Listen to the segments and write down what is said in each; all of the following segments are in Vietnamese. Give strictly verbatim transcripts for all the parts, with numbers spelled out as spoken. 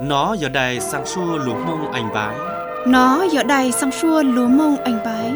Nó giờ đây sang xua lúa mông anh bái. Nó giờ đây sang xua lúa mông anh bái.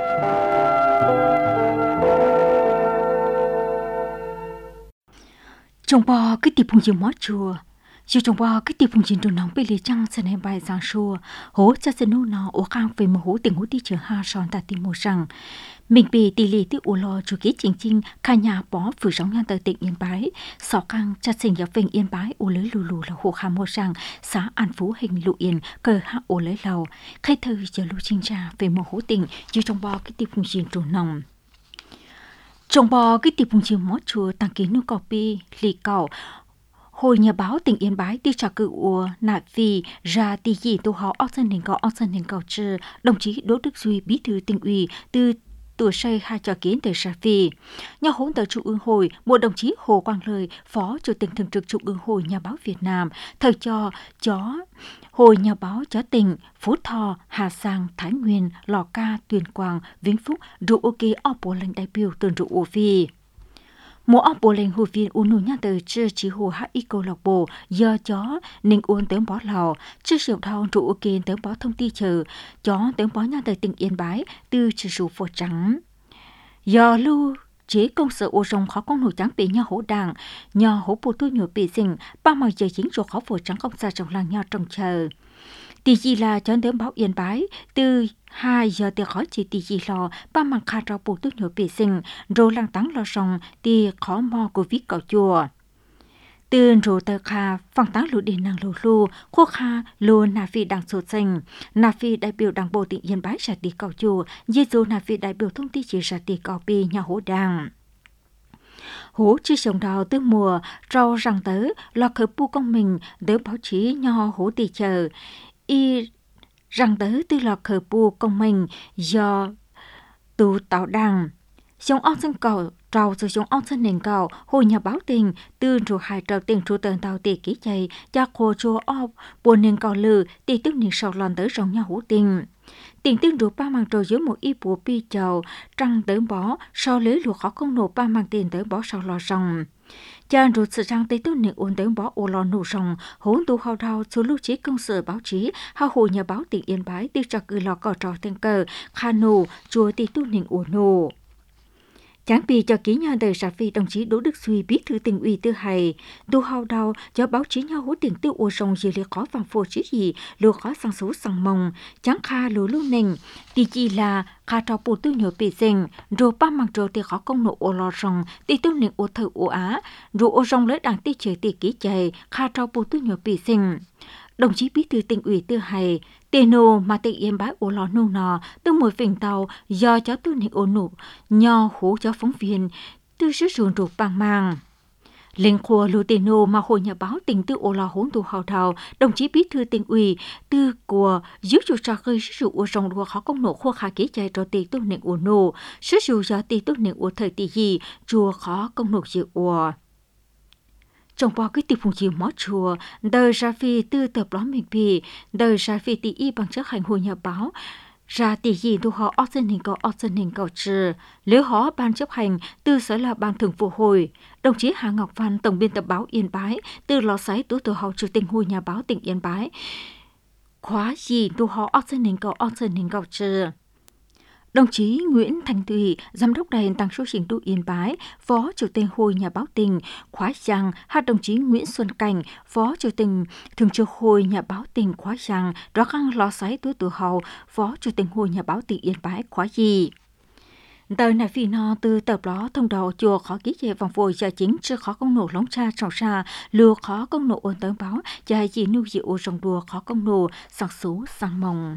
Trong bò cái tiệp phùng dương mót chùa. Dù trong bò cái tiệp phùng dương đồ nóng bị lì trăng sân em bài sang xua. Hố cha sân nô nó ổ khang về một hố tình hố tí trường ha son ta tìm một rằng. Mình bị tỷ lệ tí ổ lo chủ ký chính chính khai nhà bó phử sống nhân tờ tỉnh Yên Bái. Sọ khang cha sinh giáo vinh Yên Bái ổ lưới lù lù là hồ khá một rằng xã An Phú hình lụ yên cờ hạ ổ lưới lầu. Khai thư giờ lù chính ra về một hố tỉnh dù trong bò cái tiệp phùng dương đồ nóng. Trong bò cái tiệp phùng dương mót chùa tăng ký nụ cỏ bi lì cỏ. Hồi nhà báo tỉnh Yên Bái đi trả cự ua nạ vì ra tỷ gì tu họ óc dân hình cầu óc dân hình cầu trừ đồng chí Đỗ Đức Duy bí thư tỉnh ủy từ tuổi xây hai cho kiến từ sa phi nhà hỗn tờ trung ương hội một đồng chí Hồ Quang Lời phó chủ tịch thường trực trung ương hội nhà báo Việt Nam thời cho chó hội nhà báo chó tỉnh Phú Thọ Hà Giang Thái Nguyên Lò Ca Tuyên Quang Vĩnh Phúc rượu ok ở bộ lãnh đại biểu từ rượu ô phi một ông bộ lệnh hội viên uống nhà từ chưa chỉ hồ hát ít câu lạc bộ do chó nên uống tới bó lò chưa sử thao trụ kiên tới bó thông tin chờ chó tới bó nhà từ tỉnh Yên Bái từ chỉ số phổ trắng do lưu chế công sở ô rồng khó công nổi trắng bị nhau hỗ đảng nhờ hỗ bộ tôi nhồi bị dình ba màu giờ chính số khó phổ trắng công gia trong làng nhau trồng chờ tỷ gì là chọn tới báo Yên Bái từ hai giờ từ khỏi chỉ tỷ gì lò ba mặt khai ra bộ tốt nhồi bị sinh rồi lăng tắng lo sòng thì khó mò của viết cầu chùa từ rồi tờ kha phong táng lũ điện năng lù lù khô kha lù nà phi đảng sụt sinh nà phi đại biểu đảng bộ tỉnh Yên Bái ra tỷ cầu chùa dê dù nà phi đại biểu thông tin chỉ ra tỷ cầu pi nhà hỗ đảng hố chi sống đào từ mùa rau rằng tới lo khởi pu công mình đỡ báo chí nho hố tỷ chờ y rằng tới từ lò khởi pu công mình do tù tạo đảng sống ong dân cầu trâu từ sống ong dân nền cầu hồi nhà báo tình từ rồi hai trâu tình trụ tần tàu tỷ ký chạy cha khô chùa ốc buồn nền cầu lử tỷ tức nền sầu lòn tới rong nhau hữu tình tiền tương rủ ba mang trâu dưới một y bùa pi chầu trăng tới bó sau lưới lụa khó không nổ ba mang tiền tới bó sau lò rong cha rồi sự trang tây tức nền ổn tới bó ô lò nổ rong hỗn tu hao đau số lưu trí công sở báo chí hao hồi nhà báo tỉnh Yên Bái tiêu cho cử lò cỏ trò tên cờ kha nổ chùa tỷ tu nền ổn nổ chẳng bị cho ký nhà đời xã phi đồng chí Đỗ Đức Duy bí thư tỉnh ủy tư hầy tu hao đau cho báo chí nhau hỗ tiền tiêu ô rồng gì liệt khó vàng phổ chí gì lúa khó sang số sang mông chẳng kha lúa lưu nền thì chỉ là kha trò bù tư nhồi bị dình rồi ba mặt rồi thì khó công nộ ô lò rồng thì tiêu nền ô thử ô á rồi ô rồng lấy đảng ti chơi thì ký chạy kha trò bù tư nhồi bị dình đồng chí bí thư tỉnh ủy tư hầy tiền nô mà tỉnh Yên Bái ô lò nô nò từ mỗi phình tàu do cháu tư nền ô nụ nho hú cháu phóng viên từ sức ruộng ruột bằng mang lên khua lô tiền nô mà hội nhà báo tỉnh từ ô lò hỗn tụ hào thảo đồng chí bí thư tỉnh ủy từ của giúp chủ trà khơi sức ruộng ô rồng đùa khó công nộ khua khá kế chạy cho tỷ tư nền ô nô sức ruộng do tỷ tư nền ô thời tỷ gì chùa khó công nộ dự ô trong bao cái tiệp phùng chiều mót chùa đời ra phi từ tập đó mình bị đời ra phi tỷ y bằng chất hành hội nhà báo ra tỷ gì thu họ óc dân hình cầu óc dân hình cầu trừ nếu họ ban chấp hành từ sở là ban thường vụ hội đồng chí Hà Ngọc Văn tổng biên tập báo Yên Bái từ lò sấy tú từ hậu chủ tịch hội nhà báo tỉnh Yên Bái khóa gì thu họ óc dân hình cầu óc dân hình cầu trừ đồng chí Nguyễn Thành Thủy, giám đốc đài tăng số trình độ Yên Bái, phó chủ tịch hội nhà báo tỉnh khóa giang, hai đồng chí Nguyễn Xuân Cảnh, phó chủ tịch thường trực hội nhà báo tỉnh khóa giang, đó khang lò sấy túi tự hậu, phó chủ tịch hội nhà báo tỉnh Yên Bái khóa gì. Đời này phi no từ tập đó thông đầu chùa khó ký chế vòng vội giờ chính chưa khó công nổ lóng cha trào xa, lừa khó công nổ ôn tấn báo, dài gì nưu dịu rồng đùa khó công nổ, sang số sang mồng.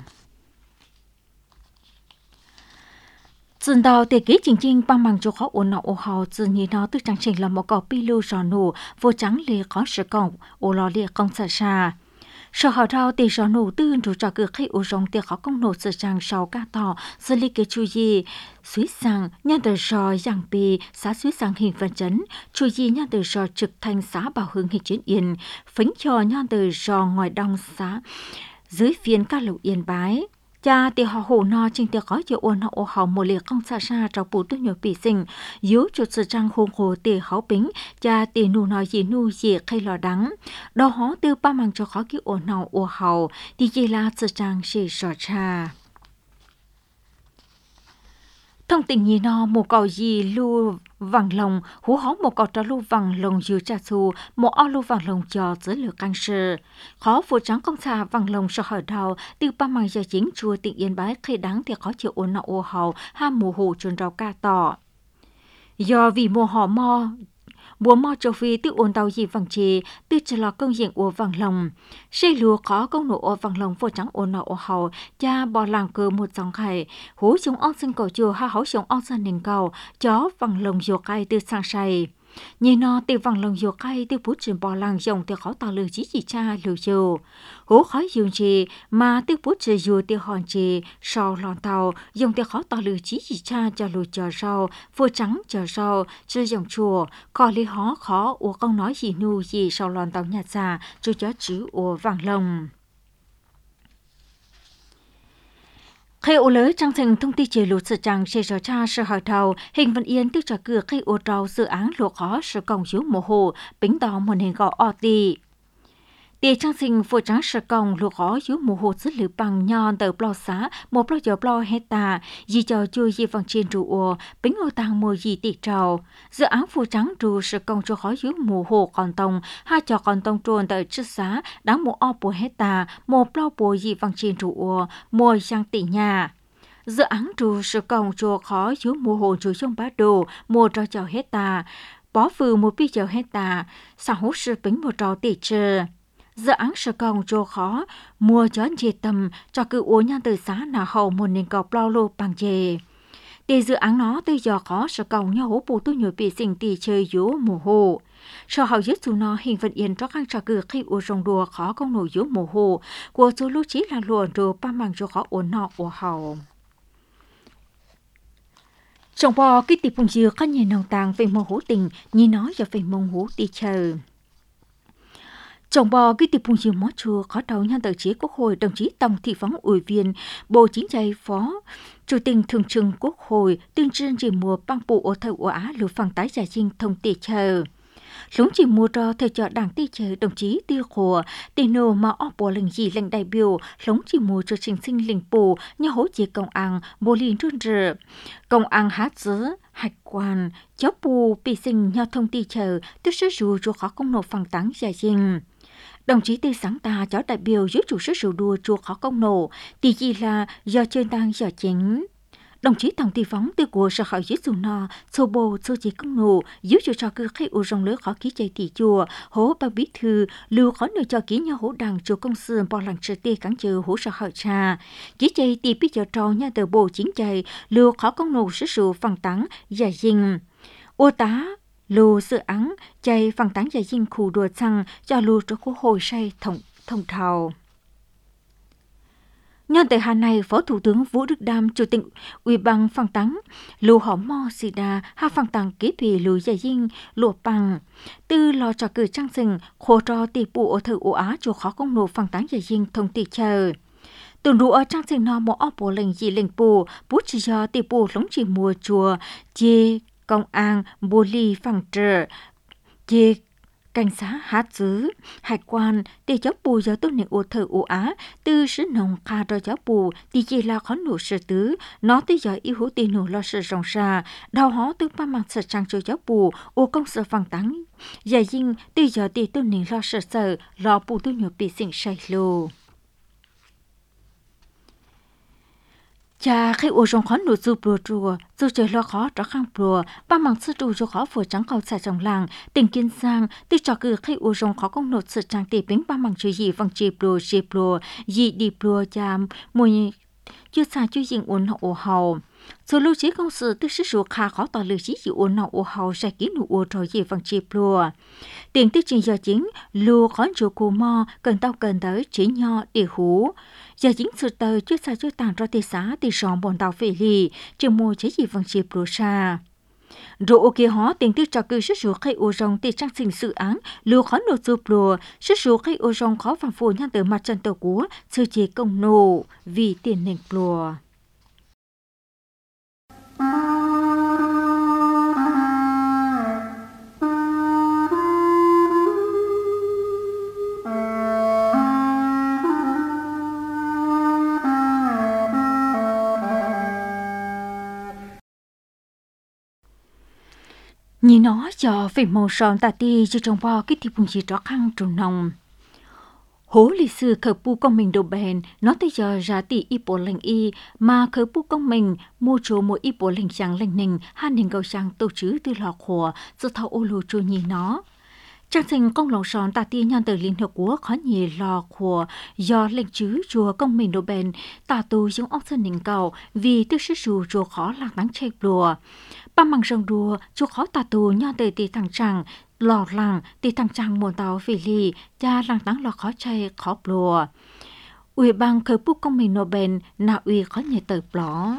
Dần đầu để ký chính chính bằng bằng cho khó ổn nọ ô hào dần như nó từ trang trình là một cỏ pi lưu rò nổ vô trắng lê khó sử cổng ô lò lê không xa xa. Sở hào rào để rò nổ tư rồi trò cực khi ô rồng để khó công nổ sự trang sau ca tỏ dần lê kế chú gì suy sang nhân đời rò giang bì xã suy sang hình văn chấn chú gì nhân đời rò trực thành xã bảo hương hình chiến yên phánh cho nhân đời rò ngoài đông xã dưới phiên ca lục Yên Bái. cha thì họ hồ no trên tiệc có chiều ôn họ ô họ một liệt không xa xa trong bù tôi nhiều bị sinh yếu cho sự trang hôn hồ thì họ bính cha thì nụ nói gì nụ gì khai lò đắng đó họ từ ba mang cho khó cái ôn họ ô họ thì chỉ là sự trang sẽ sợ cha thông tin gì nó một câu gì lưu vàng lồng hú hóng một câu trả lưu vàng lồng dừa trà xù một ao lưu vàng lồng cho dưới lửa căng sự khó phụ trắng công xa vàng lồng sợ hỏi đầu từ ba mang giờ chính chùa tỉnh Yên Bái khi đáng thì có chịu ổn nọ ô hậu ha mù hù chuồn rau ca tỏ do vì mùa họ mo bùa mò châu Phi tiêu ổn tàu gì vàng chì tiêu trở lọ công diện của vàng lồng xây lúa có công nổ ở vàng lồng vô trắng ổn nọ ô hậu cha bò làng cờ một dòng khải hú chúng ong sinh cầu chùa ha hấu chúng ong sinh nền cầu chó vàng lồng dừa cay từ sang say nhìn nó tiêu vàng lồng dừa cay tiêu bút trên bò làng dòng tiêu khó tàu lừa chỉ chỉ cha lừa chiều hú khói dùng chì mà tiêu bút trên dừa tiêu hòn chì sau lòn tàu dùng tiêu khó tàu lừa chỉ chỉ cha cho lừa chờ sau vô trắng chờ sau chưa dòng chùa có lý hó khó ủa không nói gì nu gì sau lòn tàu nhà già cho chó chữ ủa vàng lồng khi ô lỡ trang trình thông tin chế lụt sự trang sẽ rõ cha sự hỏi thầu hình văn yên tức trả cửa khi ô trâu dự án lộ khó sự công chiếu mồ hồ bính đỏ một hình gõ o tì Tì trang sinh phụ trắng sở công lụa khó dưới mùa hồ dứt lửa bằng nhon tờ blo xá, một blo giờ blo hecta, dì cho chui dì vàng trên rùa, bính ô tăng mùa dì tị trầu. Dự án phụ trắng rù sở công cho khó dưới mùa hồ còn tông, hai cho còn tông truồn tờ chức xá, đáng một o bùa hecta, một blo bùa dì vàng trên rùa, mùa sang tị nhà. Dự án rù sở công cho khó dưới mùa hồ rùa trong bá đồ, mùa cho cho hecta, bó phừ một bí cho hecta, sáng hút sự bính một trò tị trừ. Dự án sở công cho khó mua chó dê tầm cho cứ uống nhau từ xã nào hậu một nền cầu bao lô bằng dê. Thì dự án nó từ giờ khó sở công nhau hố bù tôi nhiều bị sinh tì chơi dũ mùa hồ. Sở hậu dứt dù nó hình vận yên cho khăn cho cứ khi uống rồng đùa khó công nổi dũ mùa hồ của số lúc chí là luồn đồ ba mạng cho khó ổn nọ của hậu. Trong bò cái tiệp phùng dừa có nhà nông tàng về mô hữu tình như nói cho về mông hữu đi chờ. Trong bò cái tiệp phùng dừa mó chùa có đầu nhân tờ chí Quốc hội đồng chí Tòng Thị Phóng ủy viên Bộ Chính trị Phó Chủ tịch Thường trực Quốc hội tuyên truyền chỉ mùa băng bộ ở thời của Á lưu phẳng tái giải dinh thông tỉ chờ. Lúc chỉ mùa trò thời cho đảng tỉ chờ đồng chí tiêu khổ tỉ nô mà ổ bộ lệnh gì lệnh đại biểu lúc chỉ mùa cho trình sinh lệnh bù như hỗ chế công an bố liên rôn rợ. Công an hát giữ, hạch quan, cháu bù bị sinh nhau thông tỉ chờ tức sẽ dù cho khó công nộp phẳng tán giải dinh. Đồng chí Tư Sáng Ta cháu đại biểu dưới chủ sức rượu đua chùa khó công nổ, thì chỉ là do chơi tăng do chính. Đồng chí Tòng Thị Phóng từ của sở khảo dưới dù nọ, sô bồ sô chế công nổ, dưới chủ cho cứ khách ủ rồng lỡ khó ký chạy tỷ chùa, hố bao bí thư, lưu khó nơi cho ký nhau hố đảng chùa công sư bỏ lặng trở tê cắn chừ hố sở khảo trà. Ký chạy tỷ bí cho trò nha tờ bộ chính chạy, lưu khó công nổ sức rượu phẳng tắng, giải dinh. Ô tá, lô dự án chạy phẳng tán giải dinh khu đùa xăng cho lô cho khu hồi say thông, thông thầu. Nhân tại Hà Nội, Phó Thủ tướng Vũ Đức Đam, Chủ tịch Ủy ban phẳng tán lô họ mò xì đà ha phẳng tán kế bì lô giải dinh lô bằng. Từ lò trò cử trang rừng khổ trò tỷ bụ ở thời ổ Á cho khó công nổ phẳng tán giải dinh thông tỷ chờ. Từng đủ ở trang rừng nó mò ổ bộ lệnh dị lệnh bù, bút chỉ do tỷ bụ lống chỉ mùa chùa, chê công an bồ lì phẳng trở, chê cảnh sát hát giữ, hải quan, để cháu bù giáo tốt nền ô thờ ô Á, từ sứ nồng khá cho cháu bù, thì chỉ là khó nổ sở tứ, nó tới giờ yêu hữu tì nổ lo sở rộng ra, đào hó từ ba mạng sở trang cho cháu bù, ô công sở phẳng tắng. Giải dinh, từ giờ tì tốt nền lo sở sở, lo bù tôi nhiều bị sinh say lô. Cha khi ô rong khó nụ dù bùa chùa, dù trời lo khó trở khang bùa, ba mạng sư trù cho khó vừa trắng cầu xài trong làng, tỉnh Kiên Giang, từ trò cử khi ô rong khó công nột sự trang tỷ bính ba mạng chữ gì văng chì bùa, chì bùa, dị đi bùa cha, mùi chưa xa chú dình ổn họ ô hầu. Số lưu trí công sự tức sức rùa khá khó tỏ lưu trí dị ổn họ ô hầu sẽ ký nụ ô trò gì văng chì bùa. Tiền tích trình giờ chính, lưu khó chùa cù mò, cần tao cần tới chỉ nho để hú. Giờ chính sự tờ chưa xa chưa tàn ra tì xá tì rõng bọn tàu phê lì, chứ mô chế gì văng chịp rùa xa. rồi ok họ tiền tư cho cứ sức số khai ô rong tiền trang sinh sự án lưu khó nô chụp lùa sức số khai ô rong khó phản phù nhang từ mặt trận tàu của sư chế công nô vì tiền nền lùa nhìn nó cho về màu son ta ti cho trong bao cái tiệp bùng gì đó khăn trùng nồng hố lịch sử khởi pu công mình đồ bền nó tới giờ ra tỷ y bộ lệnh y mà khởi pu công mình mua chỗ một y bộ lệnh chẳng lệnh nình han hình cầu sang tổ chứ từ lò khổ do thao ô lô trôi nhìn nó trang trình công lòng son ta ti nhân từ liên hợp quốc khó nhì lò khổ do lệnh chứ chùa công mình đồ bền ta tu giống ốc sân nình cầu vì tư sức dù chùa khó lạc đáng chạy lùa ba măng rồng đùa chú khó tà tù nho tề tì thằng chàng lò làng tì thằng chàng muôn tàu phỉ lì cha làng táng lò khó chay khó lùa ủy ban khởi bút công mình nô bền nào ủy khó nhẹ tờ ló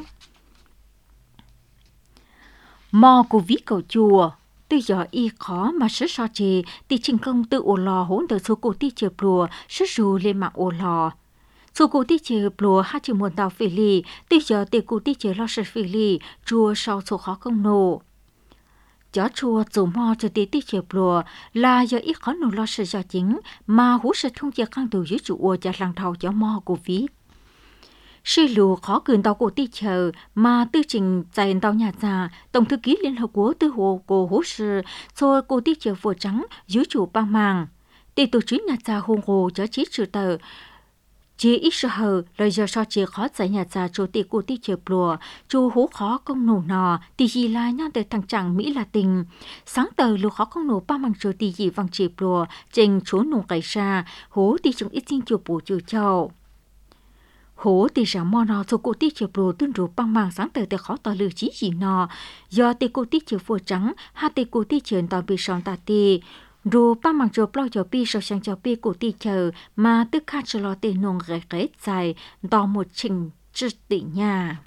mò của ví cầu chùa từ giờ y khó mà sức so chì tì trình công tự ổ lò hỗn tờ số cổ tì chìa lùa sức dù lên mạng ổ lò số cụ tí chế plùa hai chữ muôn tàu phỉ lì, tí giờ tì cụ tí chế lo sệt phỉ lì, chùa sau số khó công nổ. Chó chùa dù mò cho tí tí chế plùa là giờ ít khó nổ lo sệt do chính, mà hú sệt không chế khăn tù dưới chủ ua cho lăng thầu chó mò của ví. Sư lù khó cường tàu cụ tí chế, mà tư trình dành tàu nhà già, Tổng thư ký Liên Hợp Quốc tư hồ của hú sư, rồi cụ tí chế vừa trắng dưới chủ băng màng. Tỷ tổ chức nhà già hôn hồ cho chí trừ tờ, chỉ ít sợ hờ lời giờ so chỉ khó giải nhà già chủ tịch của tỷ chợ plùa chu hú khó công nổ nò tỷ gì là nhau từ thằng chàng Mỹ là tình sáng tờ lù khó công nổ ba bằng chủ tỷ gì vàng chỉ plùa trình chúa nổ cày xa hú tỷ chúng ít xin chụp bù chữ châu hú tỷ sáng mò nò số cụ tỷ chợ plùa tuân rủ băng màng sáng tờ từ khó tờ lử chí gì nò do tỷ cụ tỷ chợ phùa trắng hai tỷ cụ tỷ chợ tàu bị sòn tà tỷ rồi ba mang cho bao giờ pi sau sang cho pi của ti chờ mà tức khát cho lo tiền nông gậy gậy dài đo một trình trực tỷ nhà.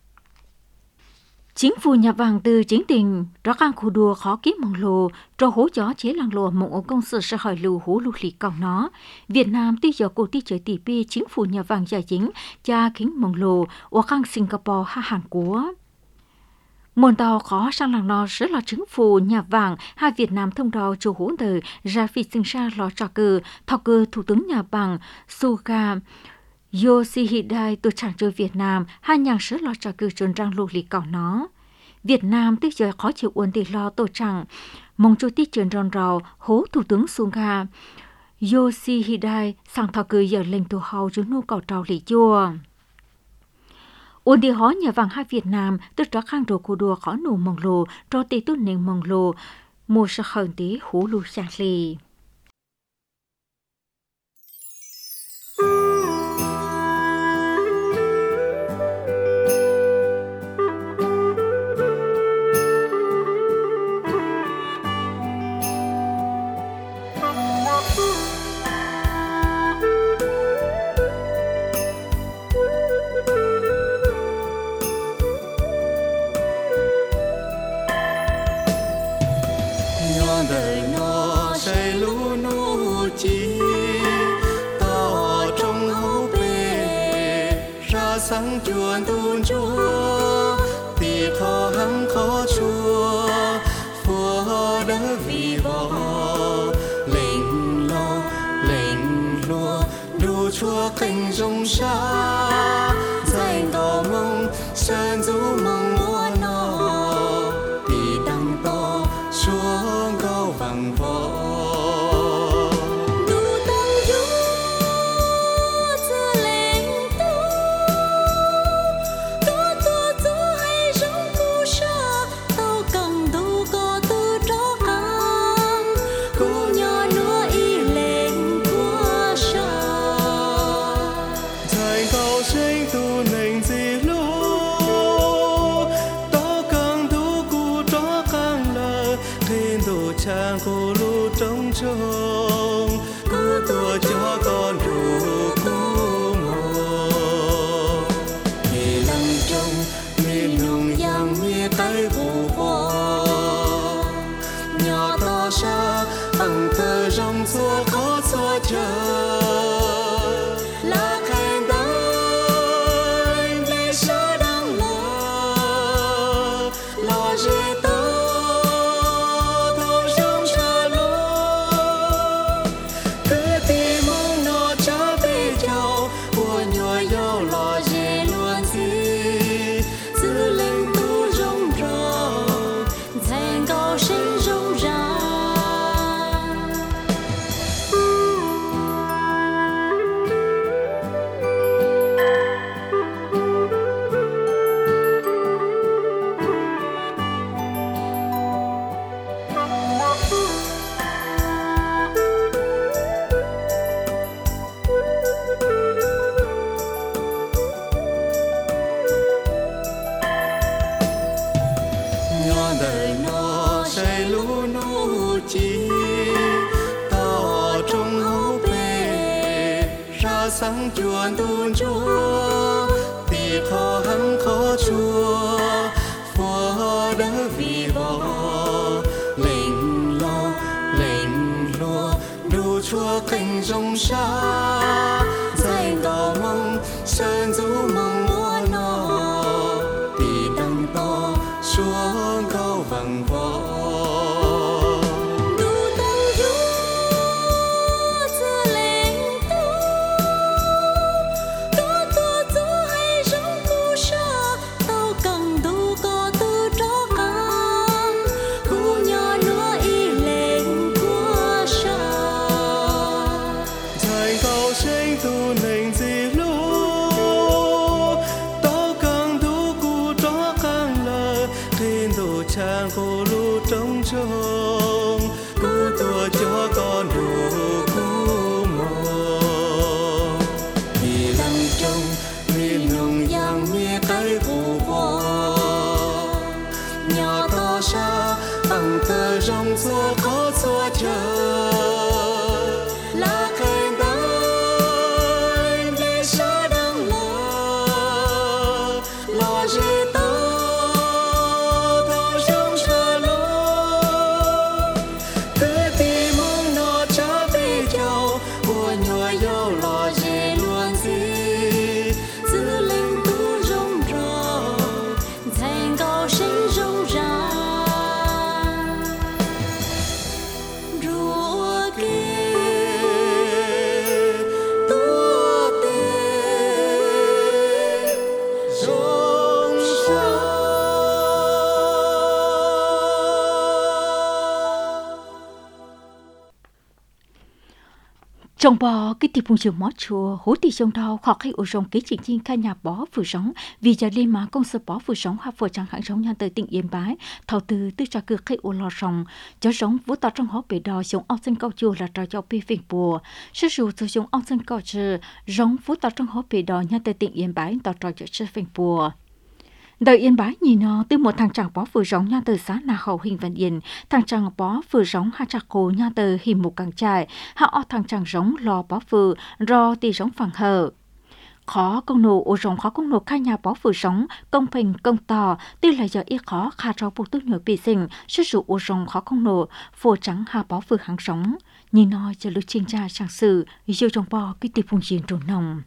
Chính phủ nhà vàng từ chính tình rõ ràng khu đua khó kiếm mong lồ cho hố chó chế lăng lồ mộng ống công sự sẽ hỏi lù hố lù lì còn nó. Việt Nam tuy giờ cô ti chờ tỷ pi chính phủ nhà vàng giải chính cha kính mong lồ ở khang Singapore ha Hàn Quốc. Muôn tàu khó sang làng nó rất là chính phủ nhà vàng hai Việt Nam thông báo chủ hỗn đời ra phi sinh ra lo trò cờ thọ cờ thủ tướng nhà vàng Suga Yoshihide từ trạng chơi Việt Nam hai nhà rất lo trò cờ trốn răng lục lì cỏ nó Việt Nam tức giờ khó chịu uốn thì lo tổ trạng mong cho tiết trường ròn rào hố thủ tướng Suga Yoshihide sang thọ cờ giờ lên tổ hậu cho nô cầu trào lì chua ôn đi hóa nhà vàng hai Việt Nam tức rõ khang đồ cô đùa khó nổ mong lồ cho tì tốt nền mong lồ mua sắc hơn tí hú lù xa lì. đời nó say lũ nô chi tỏ trong hố bề ra sáng chuồn tuôn chúa thì khó hăng khó chua phua đỡ vì vò lệnh lo lệnh lùa đu chúa canh rong xa dành tỏ mong sơn du mong mua nó thì đăng to xuống cao vàng vò chàng cô lu trống trông cô tua cho con đủ cô mồ thì lăng trông miền nùng giang mía cái vụ hoa đời nó say lũ nụ chi to trong hố bể ra sáng chuồn tuôn chúa thì khó hăng khó chua phó đỡ vì vò lệnh lo lệnh lo đủ chúa cành rồng xa dành tỏ mong sơn du mong mua nó thì đằng to xuống câu vàng vò chàng cô lu trống trông cô tua cho con đủ cú mồ vì lăng trông vì nồng giang mi cái cụ vò nhỏ to xa bằng tờ rong xua khó xua chờ là khen tới để xa đang lờ lo dễ tới trong bò cái tiệp phun trường mót chùa hố tì trong đó khó khi ở trong cái chính chính khai nhà bó phủ sống vì giờ liên má công sự bó phủ sống hạ phổ chẳng hạng sống nhà tới tỉnh Yên Bái thầu từ tư cho cứ khi ở lò sống cho sống vũ tao trong hố bể đò sống ong sinh cao chùa là trò cho pi phình bùa sử dụng sử dụng ong sinh cao chùa giống vũ tao trong hố bể đò nhà tới tỉnh Yên Bái tao trò cho chơi phình bùa đời Yên Bái nhìn nó từ một thằng chàng bó vừa giống nha từ xã Na Hậu hình Văn Yên thằng chàng bó vừa giống hai chạc cổ nha từ hình một càng trại hạ o thằng chàng giống lò bó vừa ro tì giống phẳng hở khó công nổ ô rồng khó công nổ khai nhà bó vừa sống công bình công tỏ tư là giờ ít khó khá cho bộ tốt nhớ bị sinh sử dụng ô rồng khó công nổ phô trắng hạ bó vừa hàng sống nhìn nói cho lúc chuyên gia trang sử yêu trong bò cái tiệp phùng chiến trốn nồng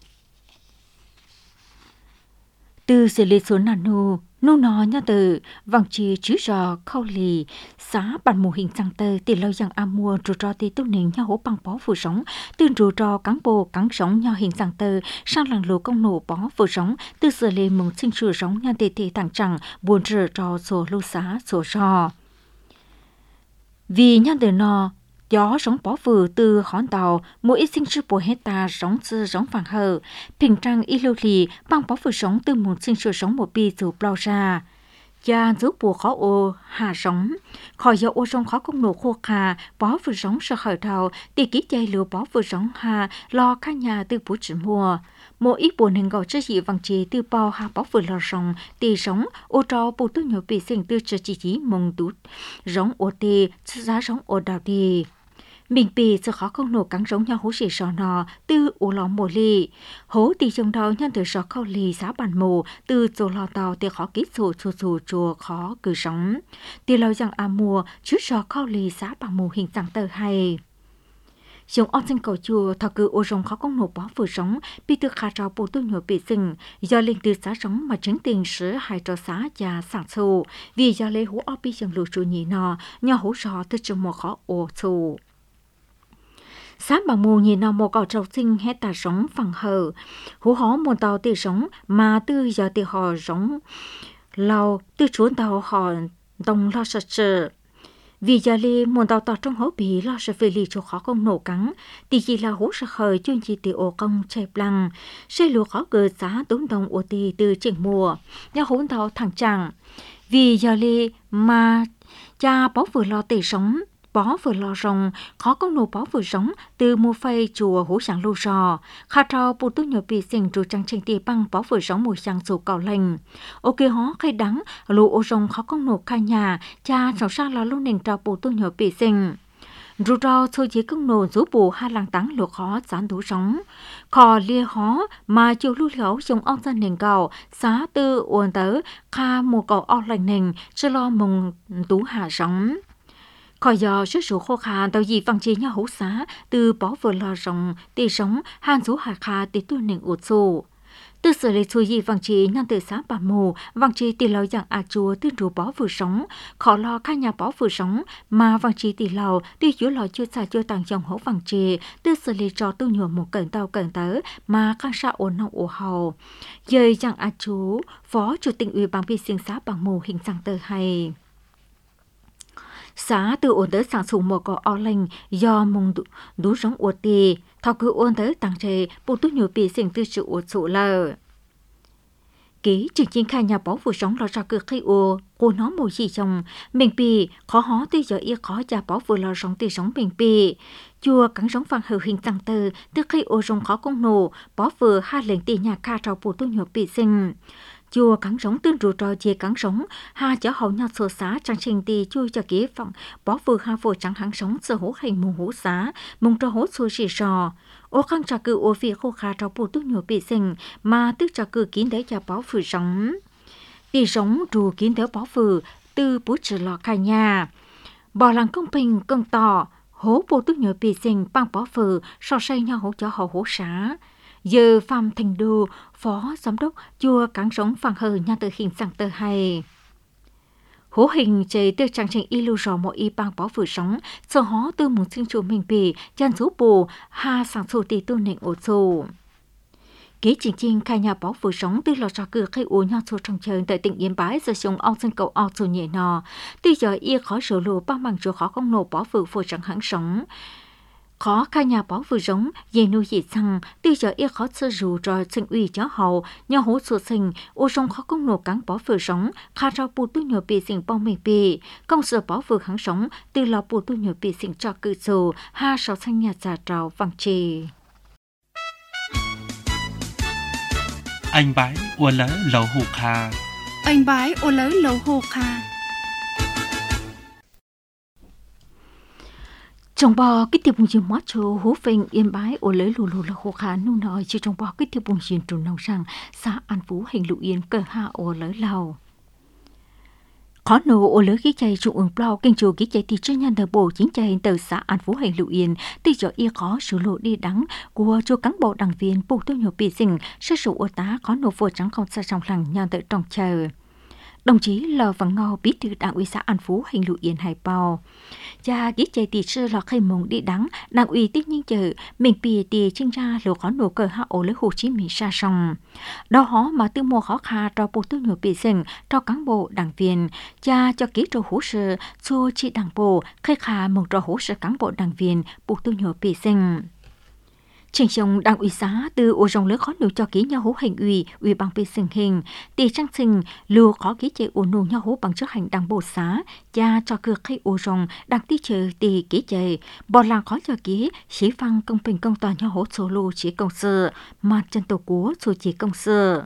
từ xử lý số nano nô nó nha từ vòng chi chữ rò khâu lì xá bản mô hình sang tơ tiền lâu dàng a mua rù trò tì tu nình nha hố bằng bó phủ sống từ rù trò cán bồ cán sống nha hình sang tơ sang làng lô công nổ bó phủ sống từ xử lý mừng sinh sửa sống nha tì tì thẳng chẳng buồn rửa trò sổ lưu xá sổ rò vì nha từ nó gió sống bó vừa từ hòn tàu mỗi sinh sư bồ hết ta sống sư sống phẳng hờ bình trang y lưu lì bằng bó vừa sống từ một sinh sư sống một bi dù bao ra cha giúp bùa khó ô hà sống khỏi do ô sống khó công nổ khô khà bó vừa sống sợ khởi đầu tì ký chay lừa bó vừa sống hà lo các nhà từ bố chỉ mua mỗi ít buồn hình gọi cho chị bằng chế từ bao hà bó vừa lò sống tì sống ô trò bù tu nhỏ bị sinh từ cho chị chỉ mông tút giống ô tì giá sống ô đào tì mình bị sự khó không nổ cắn giống nhau hố xì sò nò từ ủ lò mồ lì hố tì trong đó nhân từ sò khâu lì xá bản mồ từ chỗ lò tàu thì khó kít sổ chùa chùa chùa khó cử sống tì lâu rằng à mùa chứ sò khâu lì xá bản mồ hình dạng tờ hay giống ong sinh cầu chùa thọ cử ô rồng khó không nổ bó vừa sống bị từ khá trào bổ tu nhổ bị sinh do lên từ xã sống mà chứng tiền sử hai trò xã và sản sù vì do lấy hố ốc bị chẳng lù chùa nhị nò nhỏ hố sò từ trong một khó ô sù sáng bằng mù nhìn nào một cậu trâu sinh hết ta sống phẳng hờ hú hó một tàu tì sống mà từ giờ tì họ giống lâu từ chuốn tàu họ đồng lo sợ sợ vì giờ li một tàu tàu trong hố bị lo sợ về li chỗ khó không nổ cắn tì chỉ là hú sợ khởi chuyên chỉ tì ổ công chạy lăng xe lúa khó cờ giá tốn đồng ổ tì từ chỉnh mùa nhà hú tàu thẳng chẳng vì giờ li mà cha bó vừa lo tì sống bỏ vừa lo rồng khó công nô bỏ vừa sống từ mua phay chùa hú sáng lưu sò khá trao bù tu nhỏ bị sinh trụ trăng tranh tì băng bỏ vừa sống mùi sáng dù cầu lành ok hó khai đắng lù ô rồng khó công nô khai nhà cha cháu sang là lúc nền trao bù tu nhỏ bị sinh rù rau thôi chỉ công nô rú bù hai làng tắng lục khó gián đủ sống khò lia hó mà chiều lưu liễu dùng ong dân nền cầu xá tư uốn tớ kha mùa cầu o lành nền chưa lo mùng tú hạ sống khỏi giờ sức số khô khan tàu gì văn chi nhau hữu xá từ bỏ vừa lo rồng tì sống han số hạ kha tì tu nền ụt xù từ sự lấy chui gì văn chi nhân từ xã bà mù văn chi tì lâu dạng à chùa từ rủ bỏ vừa sống khó lo khai nhà bỏ vừa sống mà văn chi tì lâu tì chúa lo chưa xa chưa tàng dòng hữu văn chi từ sự lấy cho tu nhuộm một cẩn tàu cẩn tớ mà khang sa ổn nông ổ hầu dời dạng à chú phó chủ tịch ủy ban bị sinh xã bà mù hình dạng tờ hay xã từ ổn tới sản xuất một cỏ o lành do mùng đủ, đủ giống uột tì thao cứ ổn tới tăng trề bộ tu nhiều bị sinh từ sự uột sụ lờ ký trình chính khai nhà bảo vụ sống lo ra cứ khai ồ cô nó mùi gì chồng mình bị khó hó tới giờ ia khó gia bảo vụ lo sống từ sống mình bị chùa cắn sống phẳng hữu hình tăng từ từ khai ồ rồng khó công nổ bảo vừa hai lệnh tì nhà ca trao bộ tu nhiều bị sinh chùa cắn sống tương rùa trò chia cắn sống ha chở hậu nhau sổ xá trang trình tì chui cho kế phòng bỏ vừa ha phổ trắng hăng sống sơ hố hành mùng hố xá mùng trò hố xua xì sò ô khăn trà cư ô phi khô khá trò bù túc nhổ bị sinh mà tức trà cư kín để cho bỏ phử sống tì sống rù kín để bỏ phử từ bút trừ lọ khai nhà bỏ làng công bình công tỏ hố bù túc nhổ bị sinh bằng bỏ phử so xây nhau hố cho hậu hố xá giờ Phạm Thành Đô, phó giám đốc chùa cáng sống phẳng hờ nhà tự hình sang tờ hay. Hố hình chế từ trang trình y lưu rò mọi y bang bỏ vừa sống, sau hó từ mùng sinh chủ mình bì, chân rú bù, ha sang sổ tì tu nệnh ổ sổ. Kế chính trình khai nhà bỏ vừa sống từ lò trò cửa khai ổ nhau sổ trong trời tại tỉnh Yên Bái giờ sống ong sân cầu ong sổ nhẹ nò. Từ giờ y khó sổ lù băng bằng chỗ khó không nổ bỏ vừa vừa chẳng hẳn sống. Khó khai nhà bảo vừa giống dây nuôi dị xăng từ giờ yêu khó sơ rù rồi sinh uy chó hậu nhau hố sụt sinh ô sông khó công nổ cắn bảo vừa sống khai ra bù tu nhờ bị sinh bong mình bị công sở bảo vừa hắn sống từ lò bù tu nhờ bị sinh cho cự sổ ha sáu xanh nhà già trào vàng trì anh bái ua lỡ lầu hụt hà anh bái ua lỡ lầu hụt hà trong bò cái tiệp bùng chim mót châu hú phình Yên Bái ở lấy lù lù là hồ khá nu nói chỉ trong bò cái tiệp bùng chim trùng nông sang xã An Phú hình lụ yên cờ ha ở lấy lào khó nổ ở lấy cái chạy trung ứng plau kinh chủ cái chạy thì chuyên nhân đời bộ chính chạy từ xã An Phú hình lụ yên từ giờ y khó sửa lộ đi đắng của cho cán bộ đảng viên bộ tôi nhiều bị sinh sẽ sổ ở tá khó nổ vô trắng không xa trong làng nhân tự trong chờ đồng chí Lò Văn Ngô bí thư đảng ủy xã An Phú hình lụ yên hải bào cha ký chạy tỷ sư lò khai mông đi đắng đảng ủy tiếp nhiên chợ mình bì tì trinh ra lô khó nổ cờ hạ ổ lấy Hồ Chí Minh xa sông đó hó mà tư mô khó khá cho bộ tư nhổ bị sinh cho cán bộ đảng viên cha cho ký trò hỗ trợ xua chi đảng bộ khai khá mong trò hỗ trợ cán bộ đảng viên bộ tư nhổ bị sinh trình chồng đảng ủy xã từ ô rồng lớn khó nụ cho ký nhau hố hành ủy ủy ban bị sinh hình tỷ trang sinh lưu khó ký chế ô nụ nhau hố bằng chức hành đảng bộ xã cha cho cược khi ô rồng đảng tí chờ tỷ ký chế bỏ làng khó cho ký sĩ văn công bình công toàn nhau hố số lô chỉ công sự mặt chân tổ cú số chỉ công sự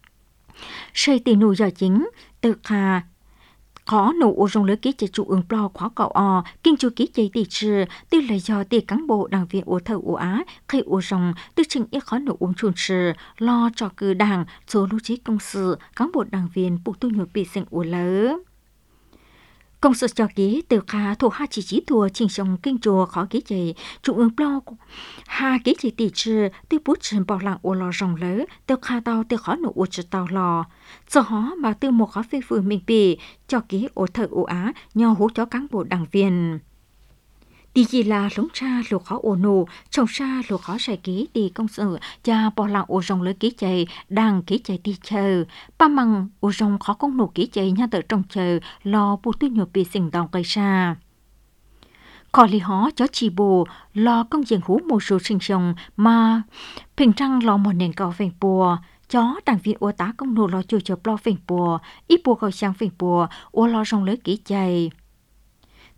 xây tỷ nụ giờ chính tự khả khó nổ ô rong lớn ký chế trụ ứng plo khó cậu o kinh chú ký chế tỷ trừ tư là do tỷ cán bộ đảng viên ô thợ ô á khi ô rong tư trình ít khó nổ uống chuồn trừ lo cho cử đảng số lưu trí công sự cán bộ đảng viên bộ tu nhược bị sinh ô lỡ công sự cho ký từ khá thuộc hai chỉ chỉ thua trình trong kinh chùa khó ký chế trụ ứng plo hai ký chế tỷ trừ tư bút trình bảo làng ô lò rong lỡ từ khá tao từ khó nổ ô trừ tao lò do hó mà từ một khó phê phư mình bị cho ký ô thợ ô á nhau hỗ cho cán bộ đảng viên đi gì là lống cha lục khó ô nô trồng xa lục khó sai ký đi công sự cha bỏ làng ô rong lỡ ký chạy đang ký chạy đi chờ ba măng ô rong khó công nô ký chạy nha tự trong chờ lo bù tư nhộp bị sinh đòn cây xa khó lý hó cho chi bù lo công diện hú một số sinh sống mà bình trăng lo một nền cầu vẹn bùa chó đảng viên ô tá công nô lo chui chợp lo vẹn bùa ít bùa gọi sang vẹn bùa ô lo rong lỡ ký chạy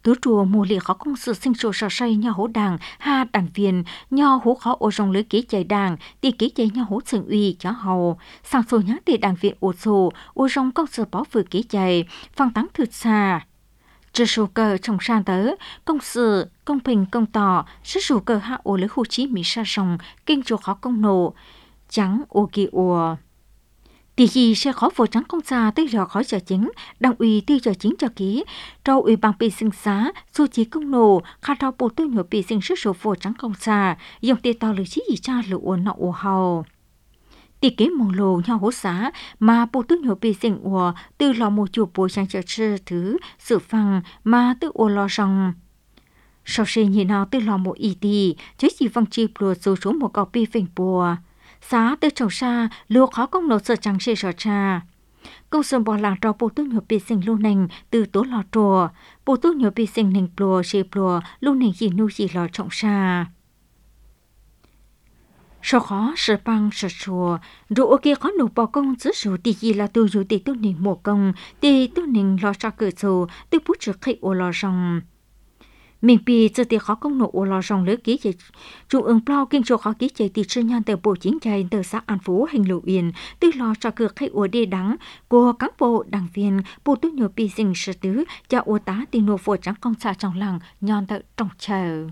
tứ chùa mùa lì khó công sự sinh sổ sở xây nhà hỗ đảng ha đảng viên nho hỗ khó ô rong lưới ký chạy đảng đi ký chạy nhà hỗ trưởng uy chó hầu sang số nhắc để đảng viên ô sổ ô rong công sự bảo vừa ký chạy phăng tắng thực xa. Chứ số cờ trong sang tớ, công sự, công bình công tỏ, sức số cờ hạ ô lấy khu chí mỹ sa rồng, kinh chỗ khó công nổ, trắng ô kỳ ùa. Tỷ gì sẽ khó vô trắng công xa tới rõ khó cho chính, đảng ủy tư cho chính cho ký, trao ủy bằng bì sinh xá, số chí công nổ, khá trao bộ tư nhổ bì sinh sức số vô trắng công xa, dùng tì tàu lực chí gì cha lửa ùa nọ ùa hầu. Tỷ kế mong lồ nhau hỗ xá mà bộ tư nhổ bì sinh ùa từ lò mô chùa bố sang cho sư thứ sự phăng mà từ ùa lò rong. Sau khi nhìn nào từ lò mô y tì, chứ chỉ văng chì bùa dù số một gọc bì phình bùa. Xá từ trồng xa, lùa khó công nổ sợ chẳng xê rõ cha. Công sơn bỏ làng trò bộ tư nhổ bì sinh lưu nành từ tố lò trùa. Bộ tư nhổ bì sinh nành bùa xê bùa lưu nành gì nụ gì lò trọng xa. Sau khó sở băng sở chùa, rồi ô kia khó nụ bỏ công giữa dù tỷ gì là từ dù tỷ tu nình mùa công, tỷ tu nình lo xa cửa dù, từ bút trực khị ô lo rong. Mình bì giờ tỷ khó công nụ ô lo rong lỡ ký chạy, trung ương bao kinh chỗ khó ký chạy tỷ chân nhan từ bộ chính chạy từ xã An Phú hành lộ yên, từ lo xa cửa khị ô đê đắng, của các bộ đảng viên, bộ tu nhổ bì sinh sở tứ, cho ô tá tỷ nụ phổ trắng công xa trong làng, nhon tự trong chờ.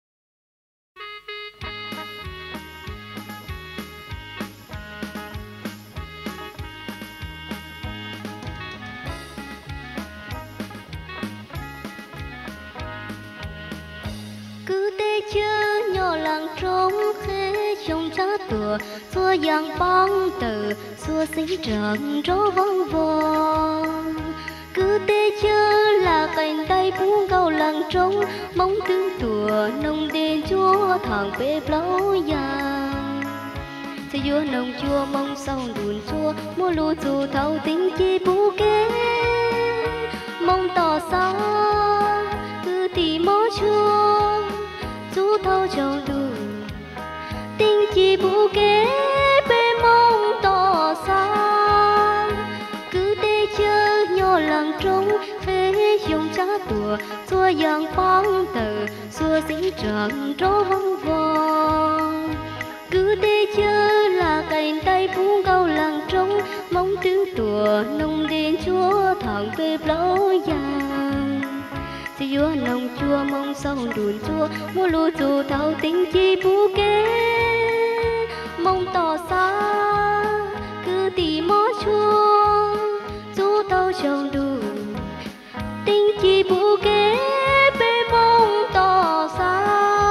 Chứ nhỏ làng trống khế trong cha tùa xua giang bóng từ xua sinh trường rô vong vong cứ tê chớ là cành tay phú cầu làng trống mong tương tùa nông đền chúa thằng bê lâu giang sẽ vua nông chua mong sau đùn chua mua lúa dù thâu tính chi bú kế mong tỏ xa cứ tì mó chua chú thâu châu đủ tinh chi bú kế bê mong tỏ xa cứ tê chơ nhỏ làng trống phê dùng cha tùa xua giang bóng tờ xua sinh trường rô vong vong cứ tê chơ là cành tay phú câu làng trống mong tương tùa nông đền chúa thẳng về lâu giang sẽ vua nông chua mong sau đùn chua mua lúa dù thâu tính chi bú kế mong tỏ xa cứ tì mó chua dù thâu trồng đùn tính chi bú kế bê mong tỏ xa.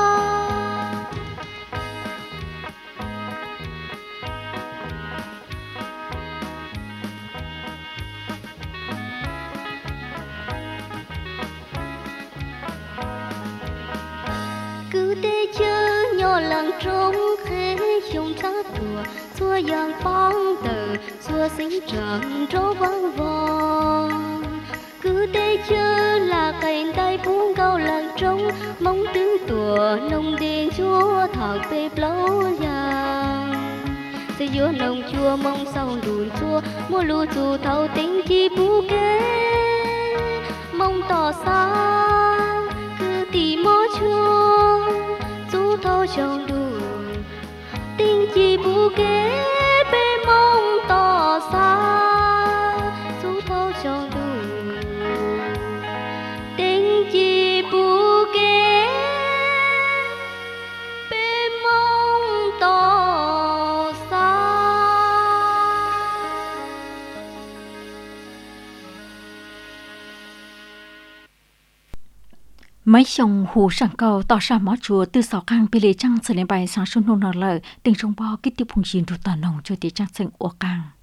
Cứ tê chớ nhỏ làng trống khế trong cha tùa xua giang bóng tờ xua sinh trường rô vang vong cứ tê chớ là cành tay phú câu làng trống mong tương tùa nông đền chúa thằng bê lâu giang sẽ vua nông chua mong sau đùn chua mua lúa dù thâu tính chi bú kế mong tỏ xa cứ tì mó chua chú thâu trồng đủ tinh chi bú kế bê mong tỏ xa chú thâu trồng đủ tinh chi bú kế bê mong tỏ xa. Mấy chồng hú sẵn cầu tỏ ra mó chùa từ sáu khang bê lê trăng sẽ lên bài sáng xuân nôn nọ lợi tình trong bò kích tiếp phùng chín rụt tà nồng cho tí trăng sinh ổ càng.